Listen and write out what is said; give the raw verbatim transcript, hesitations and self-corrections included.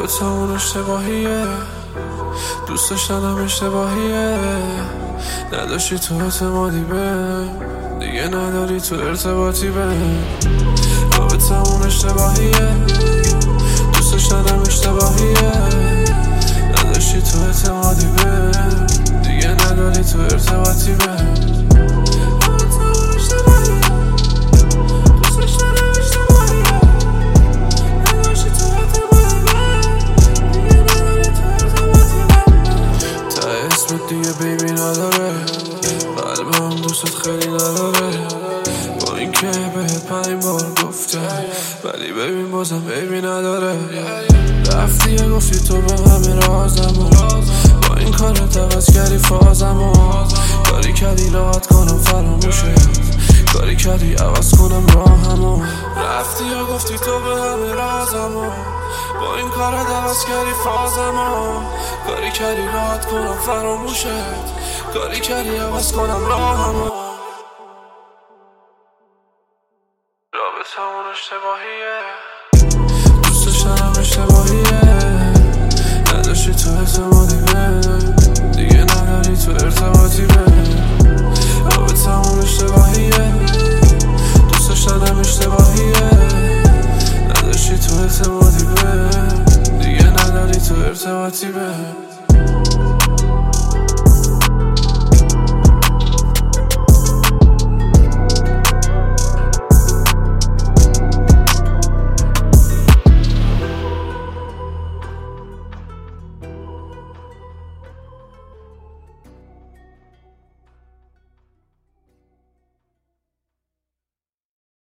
رابطه اون اشتباهیه، دوست داشتنم اشتباهیه، نداشتی تو اعتمادی به دیگه نداری تو ارتباطی به رابطه اون اشتباهیه، دوست داشتنم اشتباهیه، نداشتی تو اعتمادی به دیگه نداری تو ارتباطی به دیگه بیبی نداره، قلبم دوستت خیلی نداره، با این که بهت پنج بار گفته ولی ببین بازم بیبی نداره. رفتی و گفتی تو به همه رازمو، با این کارت عوض کردی فازمو، کاری کردی راحت کنم فراموشت، کاری کردی عوض کنم راهمو. رفتی و گفتی تو به همه رازمو، با این کارت عوض کردی فازمو، کاری کردی راحت کنم فراموشت، کاری کردی عوض کنم راهمو.